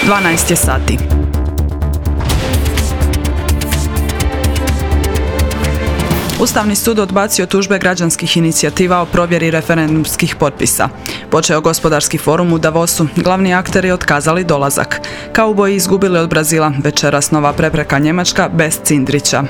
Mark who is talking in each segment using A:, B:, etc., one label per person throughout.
A: 12 je sati. Ustavni sud odbacio tužbe građanskih inicijativa o provjeri referendumskih potpisa. Počeo gospodarski forum u Davosu, glavni akteri otkazali dolazak. Kauboji izgubili od Brazila, večeras nova prepreka Njemačka bez Cindrića.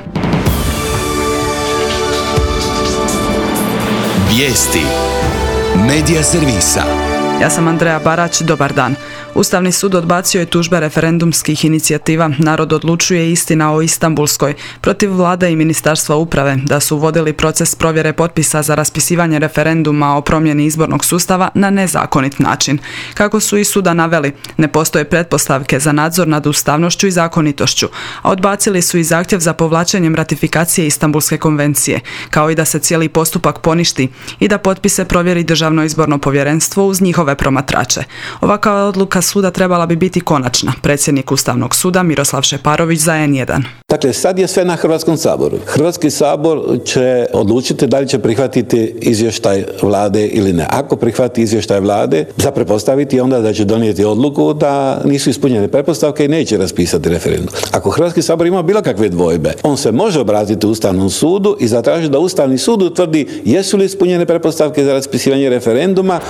B: Vijesti Medija servisa.
A: Ja sam Andreja Barać, dobar dan. Ustavni sud odbacio je tužbe referendumskih inicijativa Narod odlučuje, istina o Istanbulskoj protiv vlade i Ministarstva uprave da su vodili proces provjere potpisa za raspisivanje referenduma o promjeni izbornog sustava na nezakonit način. Kako su i suda naveli, ne postoje pretpostavke za nadzor nad ustavnošću i zakonitošću, a odbacili su i zahtjev za povlačenjem ratifikacije Istanbulske konvencije, kao i da se cijeli postupak poništi i da potpise provjeri Državno izborno povjerenstvo uz njihove promatrače. Ovakva odluka suda trebala bi biti konačna. Predsjednik Ustavnog suda Miroslav Šeparović za N1.
C: Dakle, sad je sve na Hrvatskom saboru. Hrvatski sabor će odlučiti da li će prihvatiti izvještaj vlade ili ne. Ako prihvati izvještaj vlade, za pretpostaviti je onda da će donijeti odluku da nisu ispunjene pretpostavke i neće raspisati referendum. Ako Hrvatski sabor ima bilo kakve dvojbe, on se može obratiti Ustavnom sudu i zatražiti da Ustavni sud utvrdi jesu li ispunjene pretpostavke za raspisivanje referenduma.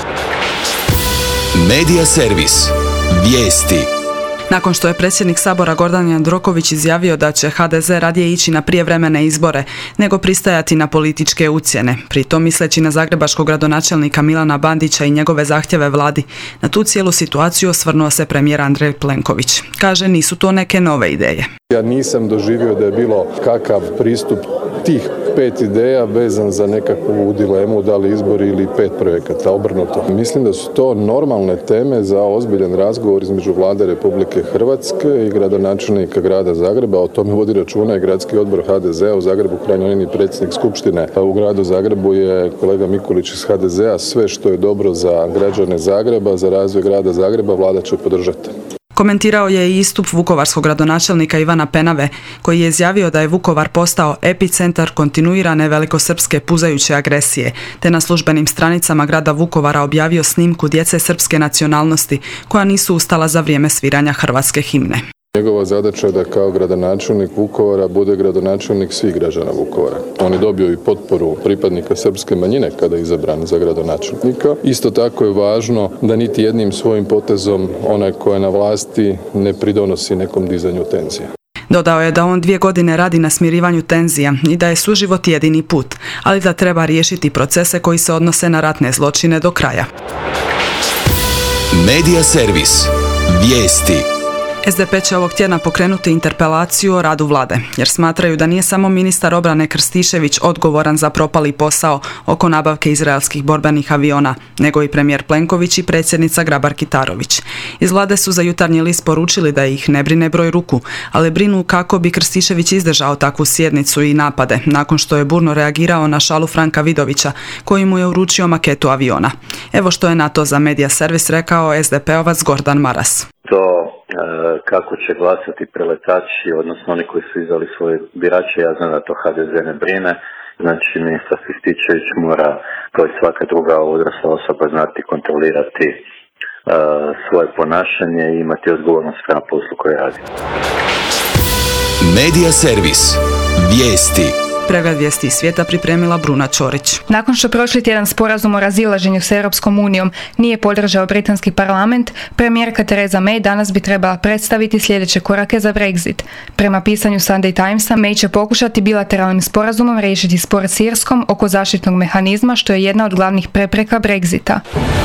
B: Medija servis. Vijesti.
A: Nakon što je predsjednik Sabora Gordan Jandroković izjavio da će HDZ radije ići na prijevremene izbore nego pristajati na političke ucjene, pritom misleći na zagrebačkog gradonačelnika Milana Bandića i njegove zahtjeve vladi, na tu cijelu situaciju osvrnuo se premijer Andrej Plenković. Kaže, nisu to neke nove ideje.
D: Ja nisam doživio da je bilo kakav pristup tih 5 ideja vezan za nekakvu dilemu da li izbori ili 5 projekata, obrnuto. Mislim da su to normalne teme za ozbiljan razgovor između Vlade Republike Hrvatske i gradonačelnika grada Zagreba. O tome vodi računa i gradski odbor HDZ-a u Zagrebu, u krajnjoj liniji predsjednik Skupštine. U gradu Zagrebu je kolega Mikulić iz HDZ-a. Sve što je dobro za građane Zagreba, za razvoj grada Zagreba, Vlada će podržati.
A: Komentirao je i istup vukovarskog gradonačelnika Ivana Penave, koji je izjavio da je Vukovar postao epicentar kontinuirane velikosrpske puzajuće agresije, te na službenim stranicama grada Vukovara objavio snimku djece srpske nacionalnosti koja nisu ustala za vrijeme sviranja hrvatske himne.
D: Njegova zadaća je da kao gradonačelnik Vukovara bude gradonačelnik svih građana Vukovara. On je dobio i potporu pripadnika srpske manjine kada je izabran za gradonačelnika. Isto tako je važno da niti jednim svojim potezom onaj ko je na vlasti ne pridonosi nekom dizanju tenzija.
A: Dodao je da on 2 godine radi na smirivanju tenzija i da je suživot jedini put, ali da treba riješiti procese koji se odnose na ratne zločine do kraja.
B: Medija servis. Vijesti.
A: SDP će ovog tjedna pokrenuti interpelaciju o radu vlade, jer smatraju da nije samo ministar obrane Krstičević odgovoran za propali posao oko nabavke izraelskih borbenih aviona, nego i premijer Plenković i predsjednica Grabar-Kitarović. Iz vlade su za Jutarnji list poručili da ih ne brine broj ruku, ali brinu kako bi Krstičević izdržao takvu sjednicu i napade, nakon što je burno reagirao na šalu Franka Vidovića, koji mu je uručio maketu aviona. Evo što je na to za Medija servis rekao SDP-ovac Gordan Maras.
E: Kako će glasati preletači, odnosno oni koji su izdali svoje birače, ja znam da to HDZ ne brine. Znači, ministar Krstičević mora, kao i svaka druga odrasla osoba, znati kontrolirati svoje ponašanje i imati odgovornost prema poslu koji radi.
B: Medija servis. Vijesti.
A: Pregled vijesti iz svijeta pripremila Bruna Ćorić.
F: Nakon što prošli tjedan sporazum o razilaženju s Europskom unijom nije podržao britanski parlament, premijerka Theresa May danas bi trebala predstaviti sljedeće korake za Brexit. Prema pisanju Sunday Timesa, May će pokušati bilateralnim sporazumom riješiti spor s Irskom oko zaštitnog mehanizma, što je jedna od glavnih prepreka Brexita.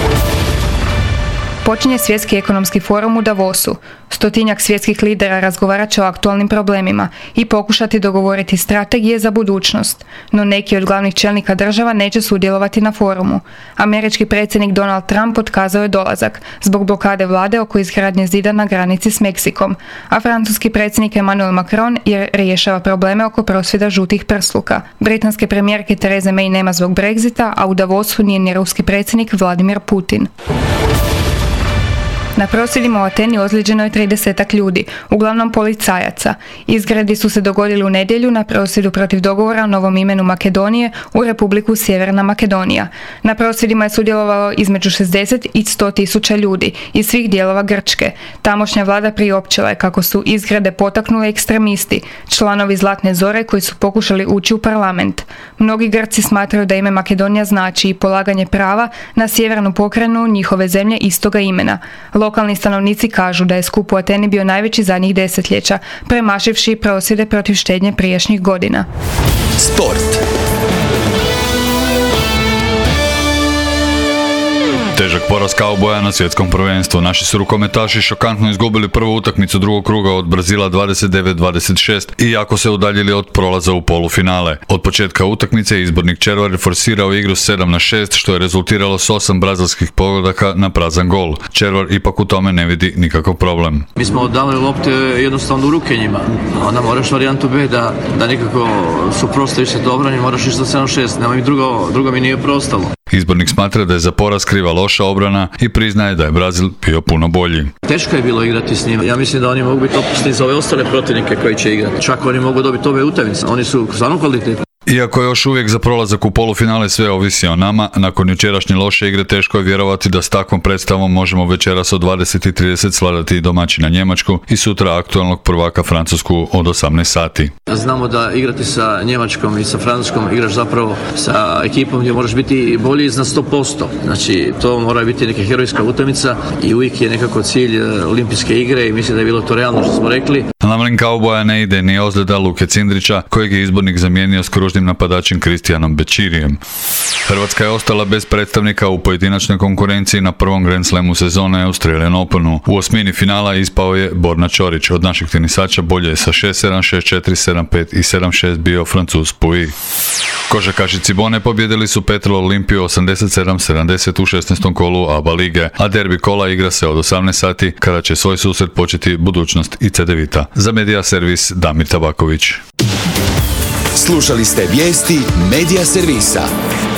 F: Počinje Svjetski ekonomski forum u Davosu. 100-tinjak svjetskih lidera razgovarat će o aktualnim problemima i pokušati dogovoriti strategije za budućnost. No neki od glavnih čelnika država neće sudjelovati na forumu. Američki predsjednik Donald Trump otkazao je dolazak zbog blokade vlade oko izgradnje zida na granici s Meksikom, a francuski predsjednik Emmanuel Macron rješava probleme oko prosvjeda žutih prsluka. Britanske premijerke Therese May nema zbog Brexita, a u Davosu nije ni ruski predsjednik Vladimir Putin. Na prosvjedima u Ateni ozlijeđeno je 30 ljudi, uglavnom policajaca. Izgredi su se dogodili u nedjelju na prosvjedu protiv dogovora o novom imenu Makedonije u Republiku Sjeverna Makedonija. Na prosvjedima je sudjelovalo između 60 i 100 tisuća ljudi iz svih dijelova Grčke. Tamošnja vlada priopćila je kako su izgrede potaknuli ekstremisti, članovi Zlatne zore koji su pokušali ući u parlament. Mnogi Grci smatraju da ime Makedonija znači i polaganje prava na sjevernu pokrajinu njihove zemlje istoga imena. Lokalni stanovnici kažu da je skup u Ateni bio najveći zadnjih desetljeća, premašivši prosvjede protiv štednje prijašnjih godina.
B: Sport.
G: Težak poraz kauboja na svjetskom prvenstvu. Naši su rukometaši šokantno izgubili prvu utakmicu drugog kruga od Brazila 29-26, iako se udaljili od prolaza u polufinale. Od početka utakmice izbornik Červar je forsirao igru 7-6, što je rezultiralo s 8 brazilskih pogodaka na prazan gol. Červar ipak u tome ne vidi nikakav problem.
H: Mi smo davali lopte jednostavno u ruke njima. Onda moraš varijantu B da nekako suprotstaviš se obrani, moraš ići do 7-6, nema mi drugo mi nije prostalo.
G: Izbornik smatra da je za poraz kriva loša obrana i priznaje da je Brazil bio puno bolji.
H: Teško je bilo igrati s njima. Ja mislim da oni mogu biti opasni za ove ostale protivnike koji će igrati. Čak oni mogu dobiti ove utakmice. Oni su stvarno kvalitetni.
G: Iako još uvijek za prolazak u polufinale sve ovisi o nama, nakon jučerašnje loše igre teško je vjerovati da s takvom predstavom možemo večeras od 20:30 svladati domaćina Njemačku i sutra aktualnog prvaka Francusku od 18 sati.
H: Znamo da igrati sa Njemačkom i sa Francuskom igraš zapravo sa ekipom gdje moraš biti bolji na 100%. Znači to mora biti neka herojska utakmica i uvijek je nekako cilj olimpijske igre i mislim da je bilo to realno što smo rekli.
G: Na mlin kauboja ne ide ni ozljeda Luke Cindrića, kojeg je izbornik zamijenio s kružnim napadačem Kristijanom Bećirijem. Hrvatska je ostala bez predstavnika u pojedinačnoj konkurenciji na prvom Grand Slamu sezone Australian Openu. U osmini finala ispao je Borna Ćorić. Od naših tenisača bolje je sa 6-7, 6-4, 7-5 i 7-6 bio Francuz Pouilly. Košarkaši Cibone pobjedili su Petrol Olimpiju 87-70 u 16. kolu ABA lige, a derbi kola igra se od 18 sati kada će svoj susret početi Budućnost i Cedevita. Za Medija servis Damir Tabaković.
B: Slušali ste vijesti Medija servisa.